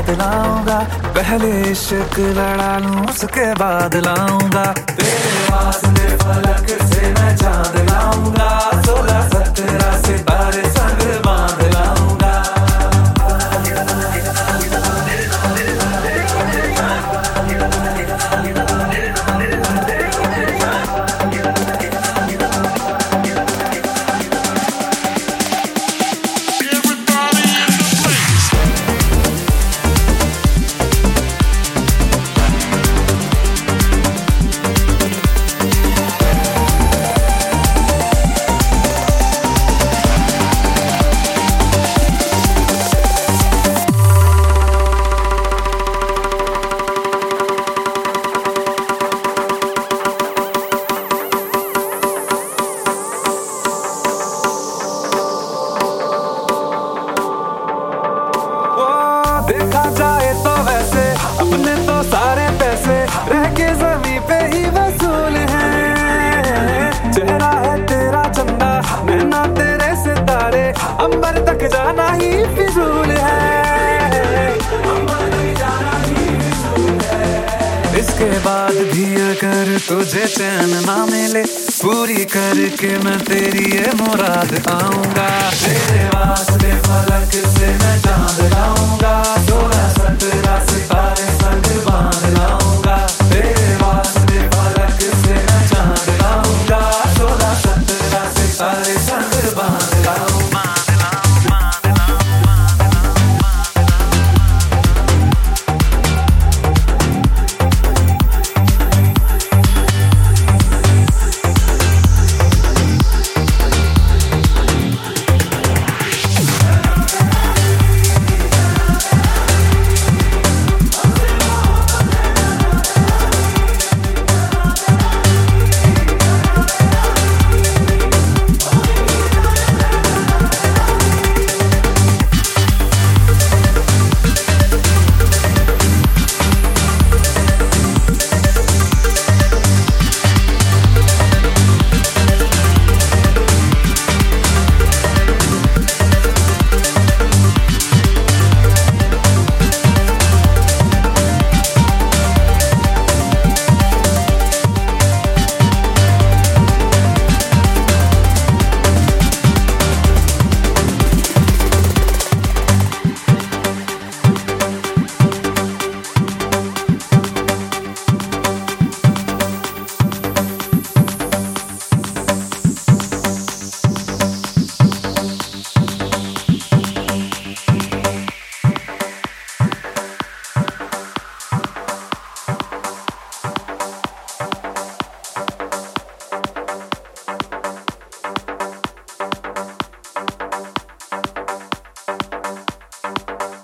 याद लाऊंगा, पहले इश्क लड़ा लूं उसके बाद लाऊंगा। तेरे वास्ते फलक से मैं चांद लाऊंगा, 16-17 सितारे संग बांध लाऊंगा। देखा जाए तो वैसे अपने तो सारे पैसे रह के जमीन पे ही वसूल हैं। चेहरा है तेरा चंदा, नैना तेरे सितारे, अंबर तक जाना ही फिजूल है। इसके बाद भी अगर तुझे चैन ना मिले, पूरी करके मैं तेरी ये मुराद आऊंगा। तेरे वास्ते फलक से मैं चांद लाऊंगा, 16-17 सितारे संग बांध